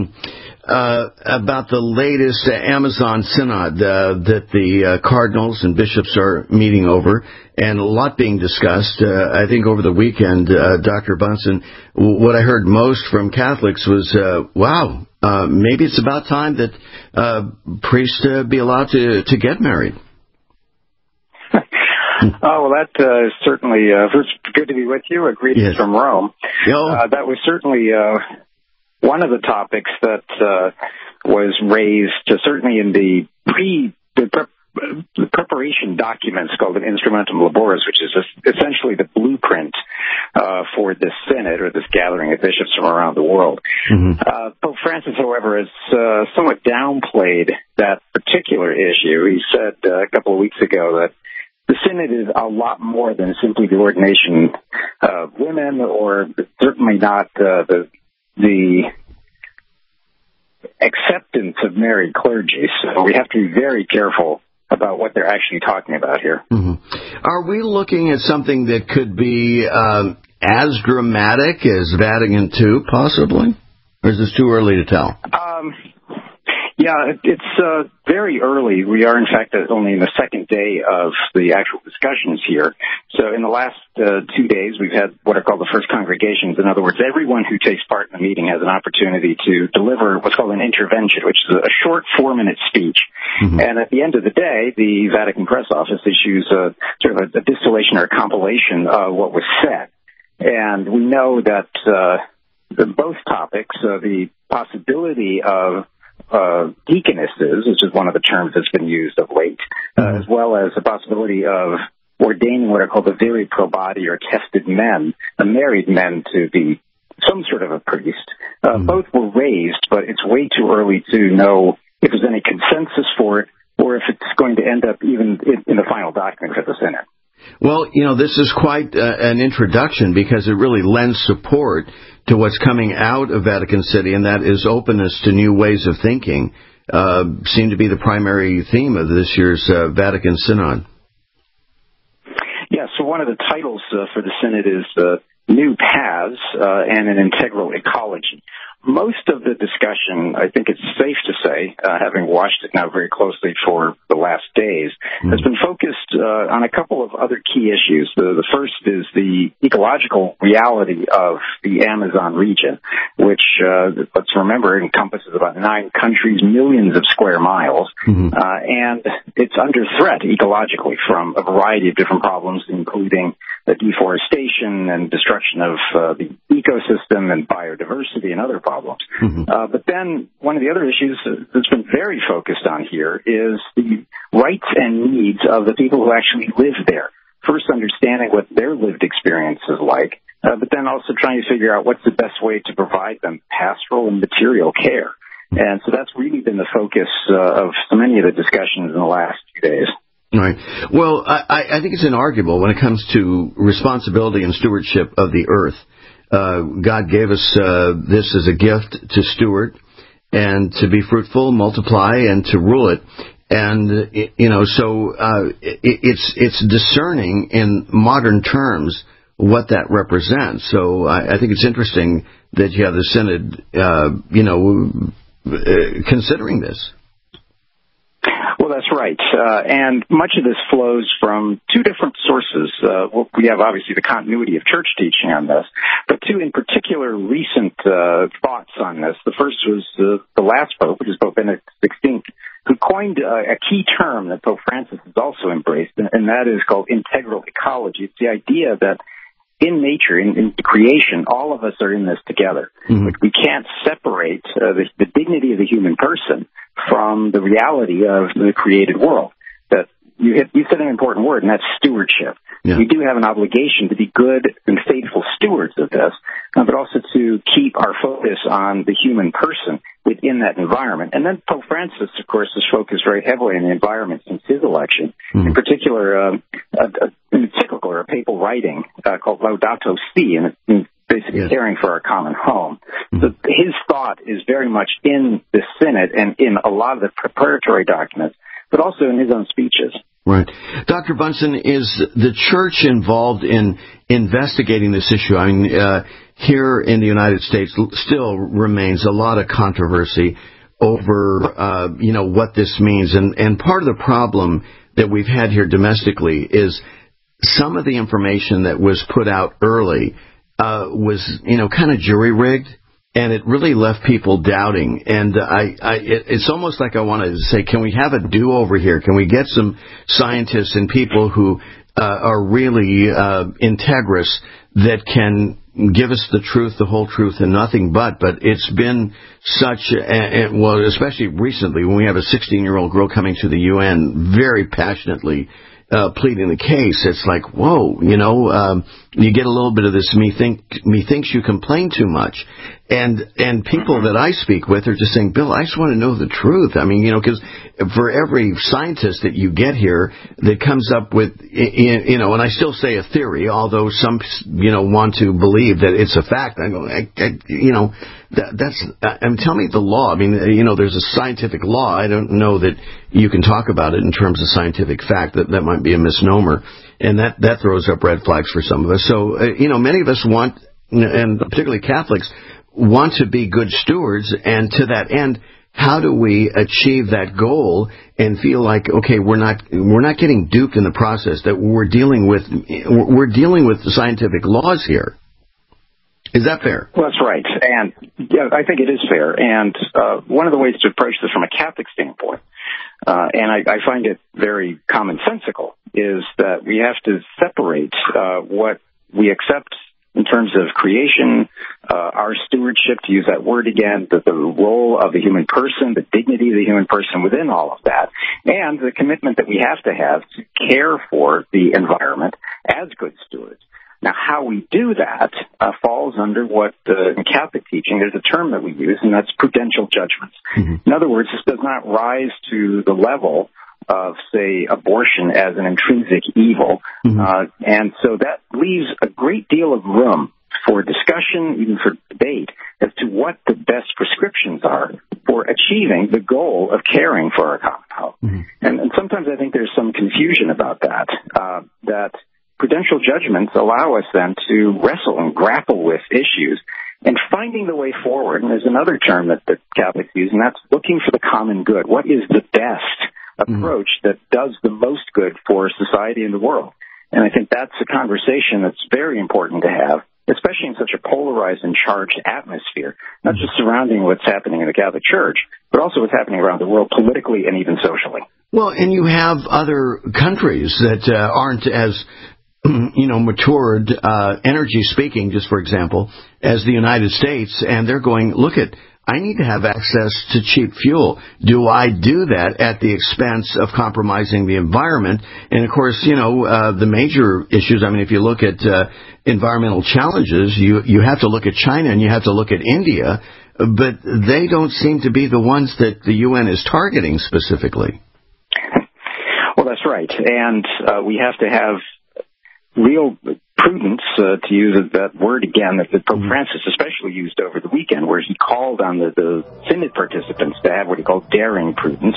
Speaker 20: latest Amazon Synod that the cardinals and bishops are meeting over, and a lot being discussed. I think over the weekend, Dr. Bunson, what I heard most from Catholics was, wow, maybe it's about time that priests be allowed to get married.
Speaker 21: Oh, well, that is certainly first, good to be with you. Greetings from Rome. That was certainly one of the topics that was raised, certainly in the preparation documents called an Instrumentum Laboris, which is essentially the blueprint for this synod or this gathering of bishops from around the world. Mm-hmm. Pope Francis, however, has somewhat downplayed that particular issue. He said a couple of weeks ago that the synod is a lot more than simply the ordination of women, or certainly not the acceptance of married clergy. So we have to be very careful about what they're actually talking about here.
Speaker 20: Are we looking at something that could be as dramatic as Vatican II, possibly? Or is this too early to tell?
Speaker 21: Yeah, it's very early. We are, in fact, only in the second day of the actual discussions here. So in the last 2 days, we've had what are called the first congregations. In other words, everyone who takes part in the meeting has an opportunity to deliver what's called an intervention, which is a short 4-minute speech. And at the end of the day, the Vatican Press Office issues sort of a distillation or a compilation of what was said. And we know that both topics, the possibility of deaconesses, which is one of the terms that's been used of late, as well as the possibility of ordaining what are called the viri probati or tested men, married men, to be some sort of a priest. Both were raised, but it's way too early to know if there's any consensus for it or if it's going to end up even in the final document for the Synod.
Speaker 20: Well, this is quite an introduction because it really lends support to what's coming out of Vatican City, and that is openness to new ways of thinking, seem to be the primary theme of this year's Vatican Synod.
Speaker 21: Yeah, so one of the titles for the Synod is New Paths and an Integral Ecology. Most of the discussion, I think it's safe to say, having watched it now very closely for the last days, has been focused on a couple of other key issues. The first is the ecological reality of the Amazon region, which, let's remember, encompasses about 9 countries, millions of square miles, and it's under threat ecologically from a variety of different problems, including the deforestation and destruction of the ecosystem and biodiversity and other problems. But then one of the other issues that's been very focused on here is the rights and needs of the people who actually live there. First, understanding what their lived experience is like, but then also trying to figure out what's the best way to provide them pastoral and material care. And so that's really been the focus of so many of the discussions in the last few days.
Speaker 20: Right. Well, I think it's inarguable when it comes to responsibility and stewardship of the earth. God gave us this as a gift to steward and to be fruitful, multiply, and to rule it. And, it's discerning in modern terms what that represents. So I think it's interesting that you have the Synod, considering this.
Speaker 21: Well, that's right. And much of this flows from 2 different sources. We have, obviously, the continuity of church teaching on this, but 2 in particular recent thoughts on this. The first was the last Pope, which is Pope Benedict XVI, who coined a key term that Pope Francis has also embraced, and that is called integral ecology. It's the idea that in nature, in creation, all of us are in this together. We can't separate the dignity of the human person from the reality of the created world. That you said an important word, and that's stewardship. Yeah. We do have an obligation to be good and faithful stewards of this, but also to keep our focus on the human person within that environment. And then Pope Francis, of course, has focused very heavily on the environment since his election. In particular, an encyclical or a papal writing called Laudato Si, and it's basically caring for our common home. So his thought is very much in the Synod and in a lot of the preparatory documents, but also in his own speeches.
Speaker 20: Right. Dr. Bunson, is the church involved in investigating this issue? I mean, here in the United States still remains a lot of controversy over, what this means. And part of the problem that we've had here domestically is some of the information that was put out early was, kind of jury-rigged. And it really left people doubting. And it's almost like I want to say, can we have a do-over here? Can we get some scientists and people who are really integrous that can give us the truth, the whole truth, and nothing but? But it's been such, especially recently when we have a 16-year-old girl coming to the UN very passionately pleading the case. It's like, whoa, you get a little bit of this methinks you complain too much. And people that I speak with are just saying, Bill, I just want to know the truth. I mean, because for every scientist that you get here that comes up with, and I still say a theory, although some, want to believe that it's a fact. I go, tell me the law. I mean, there's a scientific law. I don't know that you can talk about it in terms of scientific fact. That might be a misnomer. And that throws up red flags for some of us. So, many of us want, and particularly Catholics, want to be good stewards, and to that end, how do we achieve that goal and feel like, okay, we're not getting duped in the process, that we're dealing with the scientific laws here? Is that fair?
Speaker 21: Well, that's right, and I think it is fair. And one of the ways to approach this from a Catholic standpoint, and I find it very commonsensical, is that we have to separate what we accept in terms of creation, our stewardship, to use that word again, the role of the human person, the dignity of the human person within all of that, and the commitment that we have to care for the environment as good stewards. Now, how we do that falls under what, in Catholic teaching, there's a term that we use, and that's prudential judgments. Mm-hmm. In other words, this does not rise to the level of, say, abortion as an intrinsic evil. Mm-hmm. And so that leaves a great deal of room for discussion, even for debate, as to what the best prescriptions are for achieving the goal of caring for our common health. Mm-hmm. And sometimes I think there's some confusion about that, that prudential judgments allow us then to wrestle and grapple with issues and finding the way forward. And there's another term that the Catholics use, and that's looking for the common good. What is the best approach that does the most good for society and the world? And I think that's a conversation that's very important to have, especially in such a polarized and charged atmosphere, not just surrounding what's happening in the Catholic Church, but also what's happening around the world politically and even socially.
Speaker 20: Well, and you have other countries that aren't as matured, energy speaking, just for example, as the United States, and they're going, look at, I need to have access to cheap fuel. Do I do that at the expense of compromising the environment? And of course, the major issues, I mean, if you look at environmental challenges, you have to look at China and you have to look at India, but they don't seem to be the ones that the UN is targeting specifically.
Speaker 21: Well, that's right. And we have to have real prudence, to use that word again, that Pope Francis especially used over the weekend, where he called on the Synod participants to have what he called daring prudence,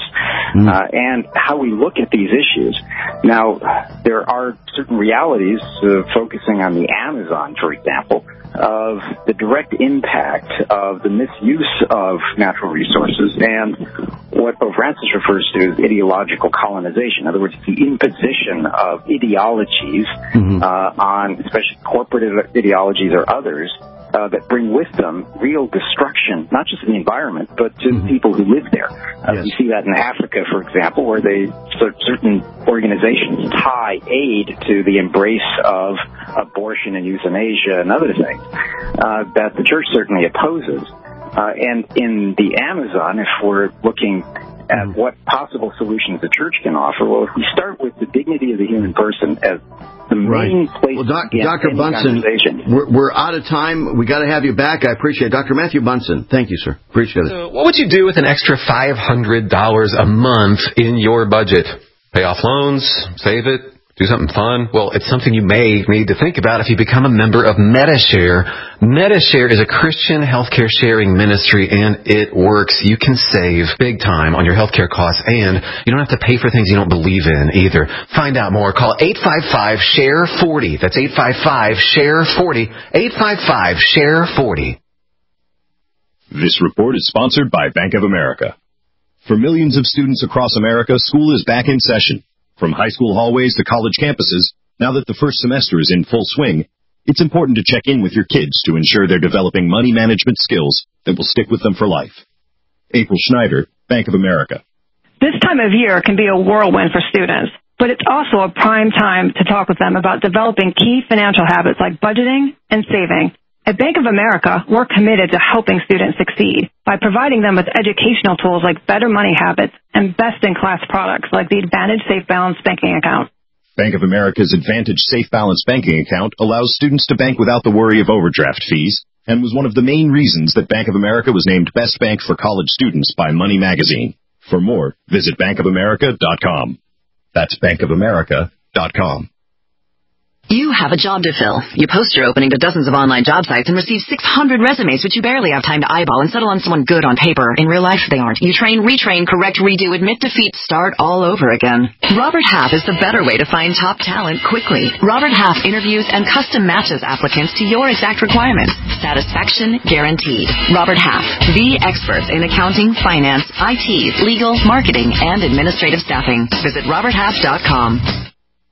Speaker 21: and how we look at these issues. Now, there are certain realities, focusing on the Amazon, for example, of the direct impact of the misuse of natural resources and what Pope Francis refers to as ideological colonization. In other words, the imposition of ideologies on, especially corporate ideologies or others, that bring with them real destruction, not just in the environment, but to the people who live there. We see that in Africa, for example, where certain organizations tie aid to the embrace of abortion and euthanasia and other things that the church certainly opposes. And in the Amazon, if we're looking at what possible solutions the church can offer, well, if we start with the dignity of the human person as the main place. Well,
Speaker 20: Dr. Bunson, we're out of time. We got to have you back. I appreciate it. Dr. Matthew Bunson, thank you, sir. Appreciate it.
Speaker 4: So what would you do with an extra $500 a month in your budget? Pay off loans, save it, do something fun? Well, it's something you may need to think about if you become a member of Medi-Share. Medi-Share is a Christian healthcare sharing ministry, and it works. You can save big time on your healthcare costs, and you don't have to pay for things you don't believe in either. Find out more. Call 855-SHARE-40. That's 855-SHARE-40. 855-SHARE-40.
Speaker 1: This report is sponsored by Bank of America. For millions of students across America, school is back in session. From high school hallways to college campuses, now that the first semester is in full swing, it's important to check in with your kids to ensure they're developing money management skills that will stick with them for life. April Schneider, Bank of America.
Speaker 5: This time of year can be a whirlwind for students, but it's also a prime time to talk with them about developing key financial habits like budgeting and saving. At Bank of America, we're committed to helping students succeed by providing them with educational tools like better money habits and best-in-class products like the Advantage Safe Balance banking account.
Speaker 1: Bank of America's Advantage Safe Balance banking account allows students to bank without the worry of overdraft fees, and was one of the main reasons that Bank of America was named Best Bank for College Students by Money Magazine. For more, visit bankofamerica.com. That's bankofamerica.com.
Speaker 6: You have a job to fill. You post your opening to dozens of online job sites and receive 600 resumes, which you barely have time to eyeball and settle on someone good on paper. In real life, they aren't. You train, retrain, correct, redo, admit defeat, start all over again. Robert Half is the better way to find top talent quickly. Robert Half interviews and custom matches applicants to your exact requirements. Satisfaction guaranteed. Robert Half, the experts in accounting, finance, IT, legal, marketing, and administrative staffing. Visit roberthalf.com.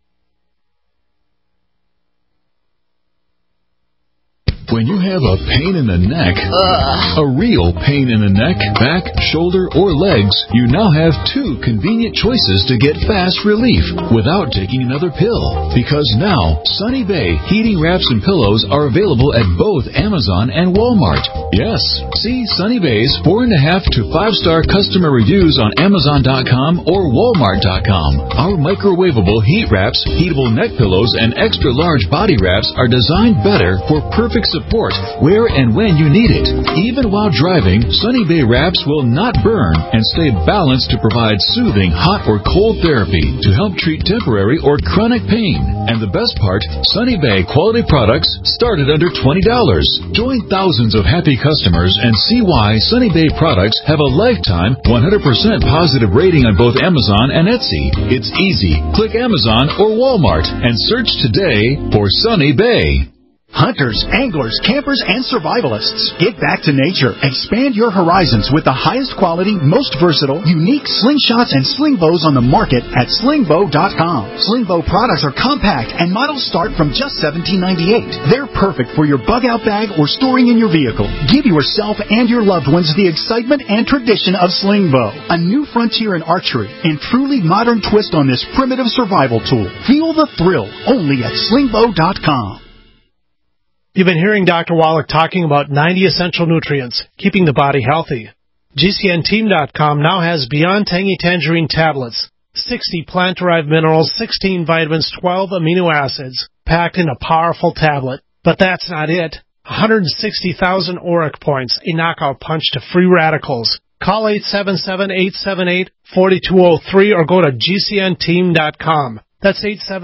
Speaker 22: When you have a pain in the neck, a real pain in the neck, back, shoulder, or legs, you now have two convenient choices to get fast relief without taking another pill. Because now, Sunny Bay heating wraps and pillows are available at both Amazon and Walmart. Yes, see Sunny Bay's 4.5 to 5-star customer reviews on Amazon.com or Walmart.com. Our microwavable heat wraps, heatable neck pillows, and extra large body wraps are designed better for perfect support where and when you need it. Even while driving, Sunny Bay wraps will not burn and stay balanced to provide soothing hot or cold therapy to help treat temporary or chronic pain. And the best part, Sunny Bay quality products start at under $20. Join thousands of happy customers and see why Sunny Bay products have a lifetime 100% positive rating on both Amazon and Etsy. It's easy. Click Amazon or Walmart and search today for Sunny Bay.
Speaker 23: Hunters, anglers, campers, and survivalists. Get back to nature. Expand your horizons with the highest quality, most versatile, unique slingshots and sling bows on the market at slingbow.com. Slingbow products are compact and models start from just $17.98. They're perfect for your bug-out bag or storing in your vehicle. Give yourself and your loved ones the excitement and tradition of Slingbow, a new frontier in archery and truly modern twist on this primitive survival tool. Feel the thrill only at slingbow.com.
Speaker 16: You've been hearing Dr. Wallach talking about 90 essential nutrients, keeping the body healthy. GCNteam.com now has Beyond Tangy Tangerine tablets, 60 plant-derived minerals, 16 vitamins, 12 amino acids, packed in a powerful tablet. But that's not it. 160,000 ORAC points, a knockout punch to free radicals. Call 877-878-4203 or go to GCNteam.com. That's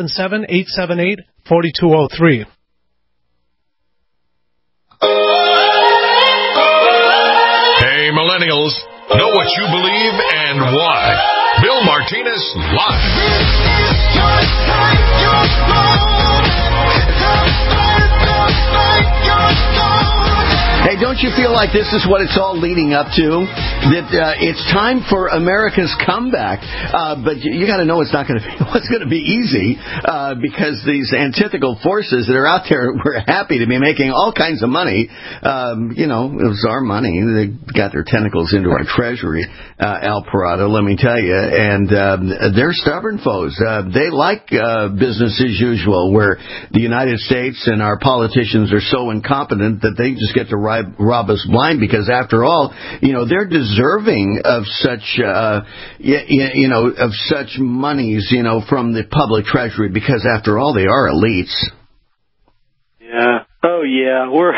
Speaker 16: 877-878-4203.
Speaker 24: Hey, millennials, know what you believe and why. Bill Martinez Live.
Speaker 10: Hey, don't you feel like this is what it's all leading up to? That it's time for America's comeback. But you got to know it's not going to be what's going to be easy because these antithetical forces that are out there were happy to be making all kinds of money. It was our money. They got their tentacles into our treasury, Al Parado, let me tell you. And they're stubborn foes. They like business as usual, where the United States and our politicians are so incompetent that they just get to rob us blind, because after all, they're deserving of such, of such monies, from the public treasury, because after all, they are elites.
Speaker 25: Yeah. Oh, yeah. We're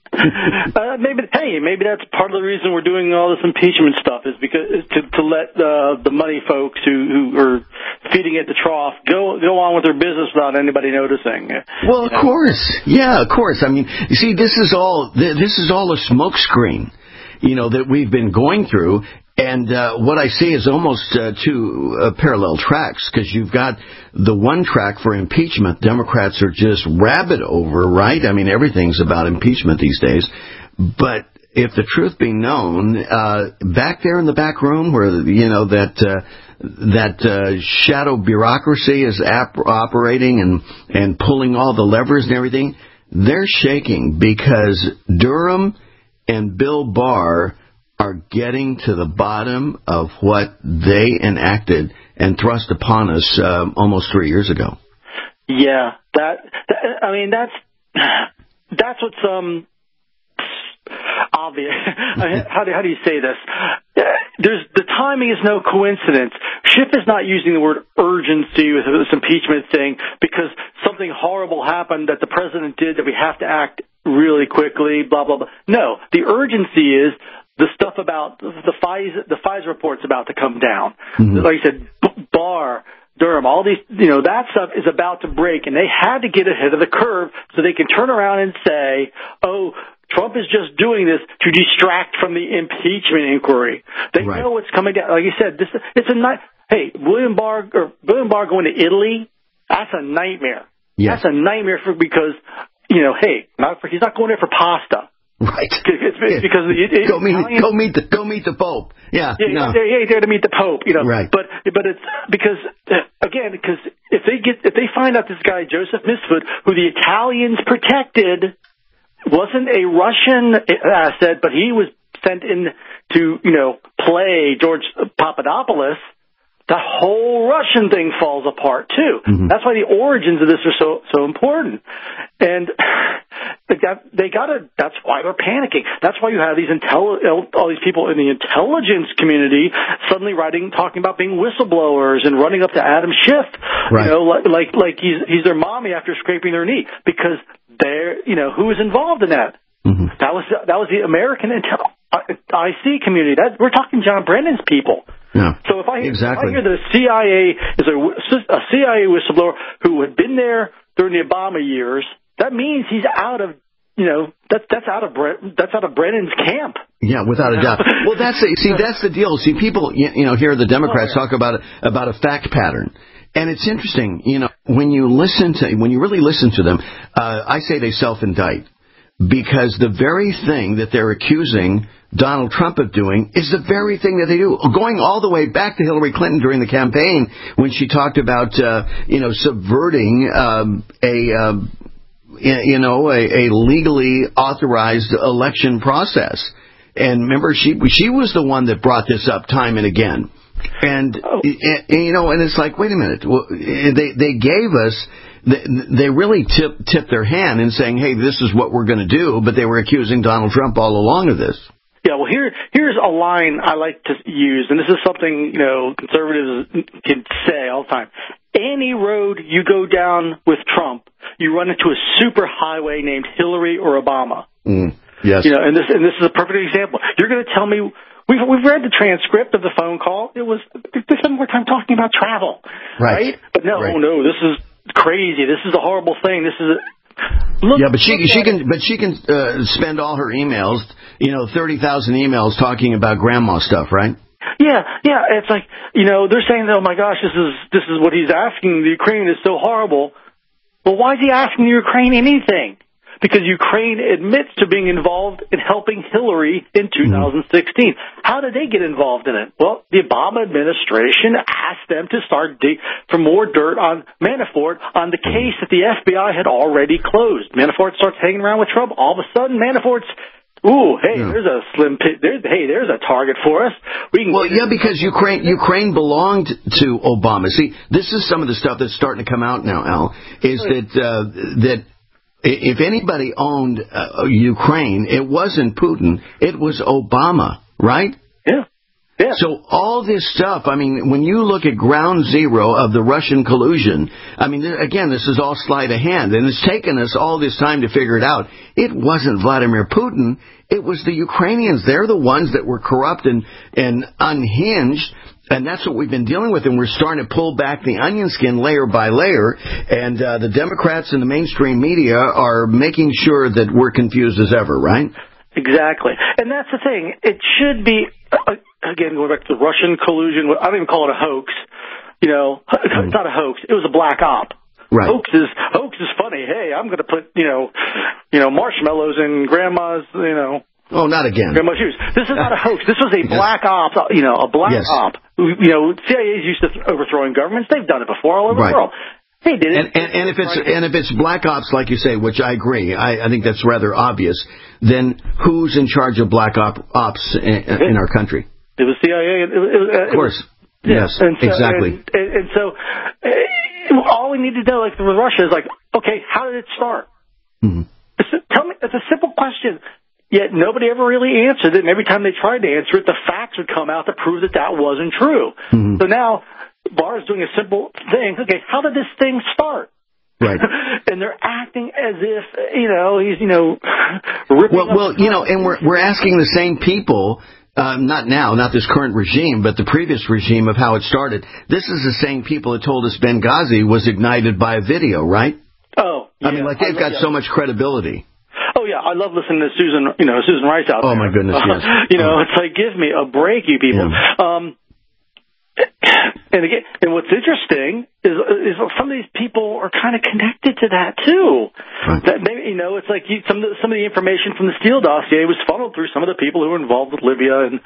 Speaker 25: maybe that's part of the reason we're doing all this impeachment stuff, is because to let the money folks who are feeding at the trough go on with their business without anybody noticing.
Speaker 10: Well, of course, yeah, of course. I mean, you see, this is all a smokescreen, that we've been going through. And what I see is almost two parallel tracks, because you've got the one track for impeachment. Democrats are just rabid over, right? I mean, everything's about impeachment these days. But if the truth be known, back there in the back room where, that shadow bureaucracy is operating and pulling all the levers and everything, they're shaking, because Durham and Bill Barr are getting to the bottom of what they enacted and thrust upon us almost 3 years ago.
Speaker 25: Yeah, that's what's obvious. I mean, how do you say this? The timing is no coincidence. Schiff is not using the word urgency with this impeachment thing because something horrible happened that the president did that we have to act really quickly, blah, blah, blah. No, the urgency is the stuff about the Pfizer report's about to come down. Like you said, Barr, Durham, all these, that stuff is about to break, and they had to get ahead of the curve so they can turn around and say, oh, Trump is just doing this to distract from the impeachment inquiry. They know what's coming down. Like you said, hey, William Barr going to Italy, that's a nightmare. Yes. That's a nightmare because, hey, he's not going there for pasta.
Speaker 20: Right.
Speaker 25: It's because
Speaker 20: go meet the Pope. Yeah.
Speaker 25: He ain't there to meet the Pope.
Speaker 20: Right.
Speaker 25: But it's because if they find out this guy Joseph Misfud, who the Italians protected, wasn't a Russian asset, but he was sent in to play George Papadopoulos, the whole Russian thing falls apart too. That's why the origins of this are so important. And that's why they're panicking. That's why you have these all these people in the intelligence community suddenly talking about being whistleblowers and running up to Adam Schiff, like he's their mommy after scraping their knee, because they're, who is involved in that? That was the American IC community. We're talking John Brennan's people.
Speaker 20: Yeah.
Speaker 25: So if I hear the CIA is a CIA whistleblower who had been there during the Obama years, that means he's out of that's out of Brennan's camp.
Speaker 20: Yeah, without a doubt. Well, that's the deal. See, people hear the Democrats talk about a fact pattern. And it's interesting, when you really listen to them, I say they self-indict, because the very thing that they're accusing Donald Trump of doing is the very thing that they do, going all the way back to Hillary Clinton during the campaign when she talked about subverting a legally authorized election process. And remember, she was the one that brought this up time and again. And and it's like, wait a minute, they gave us. They really tipped their hand in saying, hey, this is what we're going to do, but they were accusing Donald Trump all along of this.
Speaker 25: Yeah, well, here's a line I like to use, and this is something, conservatives can say all the time. Any road you go down with Trump, you run into a super highway named Hillary or Obama.
Speaker 20: Yes.
Speaker 25: And this is a perfect example. You're going to tell me, we've read the transcript of the phone call. They spent more time talking about travel. Right? But no, this is crazy. This is a horrible thing. This is
Speaker 20: but she can spend all her emails, 30,000 emails talking about grandma stuff, right?
Speaker 25: Yeah. It's like, they're saying, oh my gosh, this is what he's asking. The Ukraine is so horrible. Well, why is he asking the Ukraine anything? Because Ukraine admits to being involved in helping Hillary in 2016. How did they get involved in it? Well, the Obama administration asked them to start for more dirt on Manafort on the case that the FBI had already closed. Manafort starts hanging around with Trump. All of a sudden, Manafort's, there's a slim pit. There's a target for us.
Speaker 20: Because Ukraine belonged to Obama. See, this is some of the stuff that's starting to come out now, Al, is that if anybody owned Ukraine, it wasn't Putin, it was Obama, right?
Speaker 25: Yeah.
Speaker 20: So all this stuff, when you look at ground zero of the Russian collusion, again, this is all sleight of hand, and it's taken us all this time to figure it out. It wasn't Vladimir Putin, it was the Ukrainians. They're the ones that were corrupt and unhinged. And that's what we've been dealing with, and we're starting to pull back the onion skin layer by layer, and the Democrats and the mainstream media are making sure that we're confused as ever, right?
Speaker 25: Exactly. And that's the thing. It should be, again, going back to the Russian collusion, I don't even call it a hoax. It's not a hoax. It was a black op.
Speaker 20: Right.
Speaker 25: Hoax is funny. Hey, I'm going to put, marshmallows in grandma's,
Speaker 20: Oh, not again.
Speaker 25: Grandma's shoes. This is not a hoax. This was a black op, a black op. CIA is used to overthrowing governments. They've done it before all over the world. They did it.
Speaker 20: And if it's black ops, like you say, which I agree, I think that's rather obvious, then who's in charge of black ops in our country?
Speaker 25: It was CIA.
Speaker 20: Of course. Yes, exactly.
Speaker 25: And so all we need to know, like with Russia, is like, okay, how did it start? Tell me. It's a simple question. Yet nobody ever really answered it, and every time they tried to answer it, the facts would come out to prove that wasn't true. So now Barr is doing a simple thing. Okay, how did this thing start?
Speaker 20: Right.
Speaker 25: And they're acting as if, he's, ripping up.
Speaker 20: Well, and we're asking the same people, not this current regime, but the previous regime of how it started. This is the same people that told us Benghazi was ignited by a video, right?
Speaker 25: Oh, yeah.
Speaker 20: I mean, they've got so much credibility.
Speaker 25: Oh yeah, I love listening to Susan Rice out there.
Speaker 20: Oh my goodness, yes.
Speaker 25: It's like, give me a break, you people.
Speaker 20: Yeah.
Speaker 25: And what's interesting is some of these people are kind of connected to that too.
Speaker 20: Right.
Speaker 25: That maybe, it's like some of the information from the Steele dossier was funneled through some of the people who were involved with Libya, and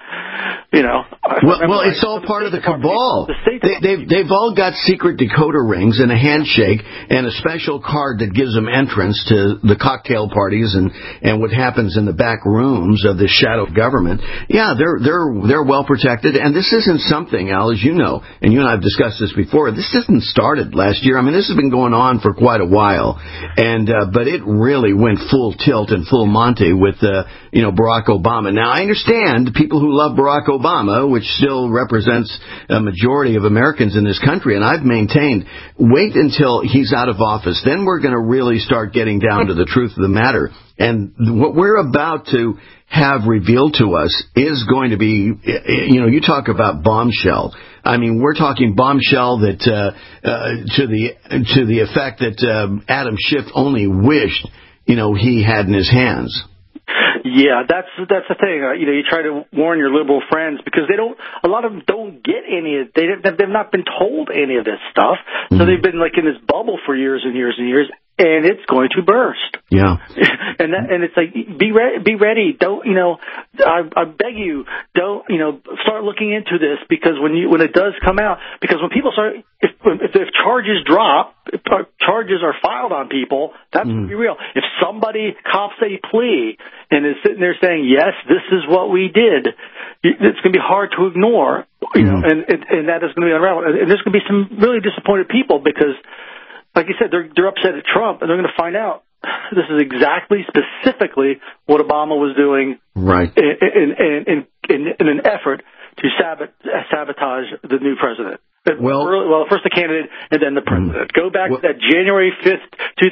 Speaker 20: Well, it's all part of the cabal. They've all got secret decoder rings and a handshake and a special card that gives them entrance to the cocktail parties and what happens in the back rooms of this shadow government. Yeah, they're well protected, and this isn't something, Al, as you know, and you and I have discussed this before. This isn't started last year. I mean, this has been going on for quite a while, and but it really went full tilt and full Monty with Barack Obama. Now, I understand people who love Barack Obama, which still represents a majority of Americans in this country, and I've maintained, wait until he's out of office, then we're going to really start getting down to the truth of the matter. And what we're about to have revealed to us is going to be, you talk about bombshell. I mean, we're talking bombshell that to the effect that Adam Schiff only wished, he had in his hands.
Speaker 25: Yeah, that's the thing. You try to warn your liberal friends because a lot of them don't get they've not been told any of this stuff. So they've been like in this bubble for years and years and years. And it's going to burst.
Speaker 20: Yeah.
Speaker 25: And it's like, be ready. Don't, I beg you, don't, start looking into this because when it does come out, because when people start, if charges drop, if charges are filed on people, that's going to be real. If somebody cops a plea and is sitting there saying, yes, this is what we did, it's going to be hard to ignore, and that is going to be unraveled. And there's going to be some really disappointed people because, like you said, they're upset at Trump, and they're going to find out this is specifically what Obama was doing,
Speaker 20: right?
Speaker 25: In an effort to sabotage the new president. First the candidate and then the president. Go back to that January 5th,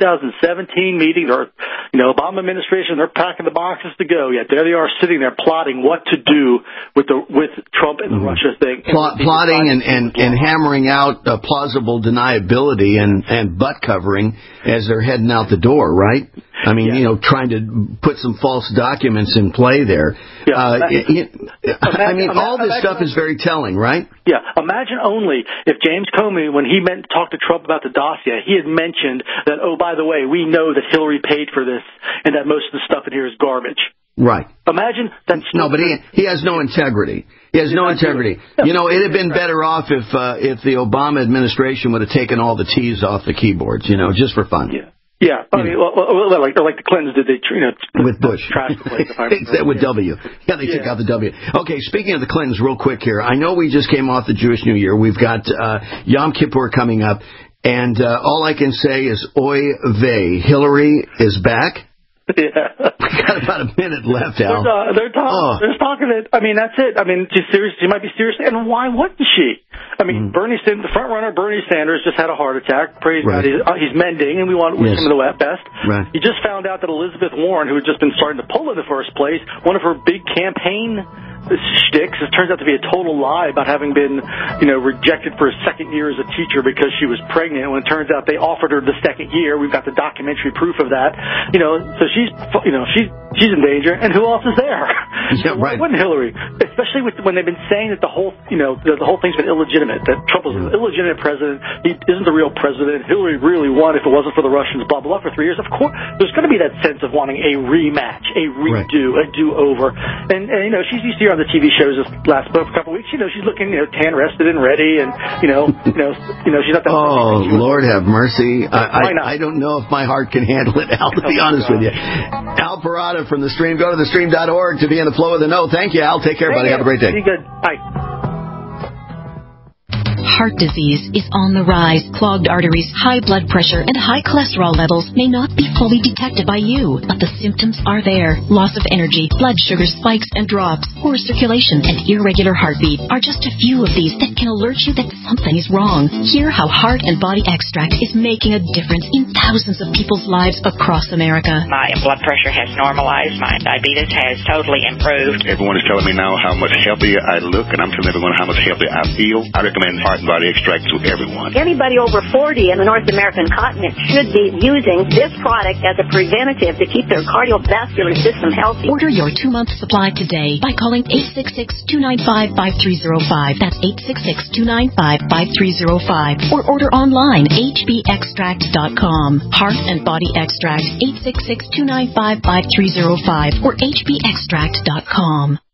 Speaker 25: 2017 meeting. Or, Obama administration, they're packing the boxes to go. Yet there they are sitting there plotting what to do with Trump and the Russia thing.
Speaker 20: Plotting and hammering out plausible deniability and butt covering as they're heading out the door, right? I mean, trying to put some false documents in play there. Yeah. All this stuff is very telling, right?
Speaker 25: Yeah. Imagine only if James Comey, when he talked to Trump about the dossier, he had mentioned that, oh, by the way, we know that Hillary paid for this and that most of the stuff in here is garbage.
Speaker 20: Right.
Speaker 25: Imagine that.
Speaker 20: No, but he has no integrity. He has no integrity. Yeah. It'd have been better off if the Obama administration would have taken all the T's off the keyboards, just for fun.
Speaker 25: Yeah. Yeah, I mean, like the Clintons did,
Speaker 20: with Bush,
Speaker 25: trash the place,
Speaker 20: with W. Yeah, they took out the W. Okay, speaking of the Clintons, real quick here. I know we just came off the Jewish New Year. We've got Yom Kippur coming up, and all I can say is, oy vey, Hillary is back.
Speaker 25: Yeah.
Speaker 20: We got about a minute left, Al.
Speaker 25: They're talking it. I mean, that's it. I mean, she's serious. She might be serious. And why wouldn't she? I mean, the front runner, Bernie Sanders, just had a heart attack. Praise God, he's mending, and we want to wish him the best.
Speaker 20: Right.
Speaker 25: You just found out that Elizabeth Warren, who had just been starting to pull in the first place, one of her big campaign shticks, it turns out to be a total lie about having been, rejected for a second year as a teacher because she was pregnant. When it turns out they offered her the second year, we've got the documentary proof of that. So she's in danger, and who else is there?
Speaker 20: Yeah, right.
Speaker 25: Why wouldn't Hillary? Especially when they've been saying that the whole thing's been illegitimate. That Trump was an illegitimate president. He isn't the real president. Hillary really won if it wasn't for the Russians. Blah blah blah. For 3 years, of course, there's going to be that sense of wanting a rematch, a redo, a do-over. And she's used to on the TV shows this last couple of weeks. She's looking tan, rested, and ready, and she's not that.
Speaker 20: Oh, Lord have mercy! I don't know if my heart can handle it, Al. To be honest with you, Al Parada from the Stream. Go to thestream.org to be in the flow of the know. Thank you, Al. Take care, buddy. Have a great day.
Speaker 25: Be good. Bye.
Speaker 6: Heart disease is on the rise. Clogged arteries, high blood pressure, and high cholesterol levels may not be fully detected by you, but the symptoms are there. Loss of energy, blood sugar spikes and drops, poor circulation, and irregular heartbeat are just a few of these that can alert you that something is wrong. Hear how Heart and Body Extract is making a difference in thousands of people's lives across America.
Speaker 2: My blood pressure has normalized. My diabetes has totally improved.
Speaker 7: Everyone is telling me now how much healthier I look, and I'm telling everyone how much healthier I feel. I recommend Heart and Body Extract to everyone.
Speaker 12: Anybody over 40 in the North American continent should be using this product as a preventative to keep their cardiovascular system healthy.
Speaker 6: Order your 2-month supply today by calling 866-295-5305. That's 866-295-5305. Or order online, hbextract.com. Heart and Body Extract, 866-295-5305 or hbextract.com.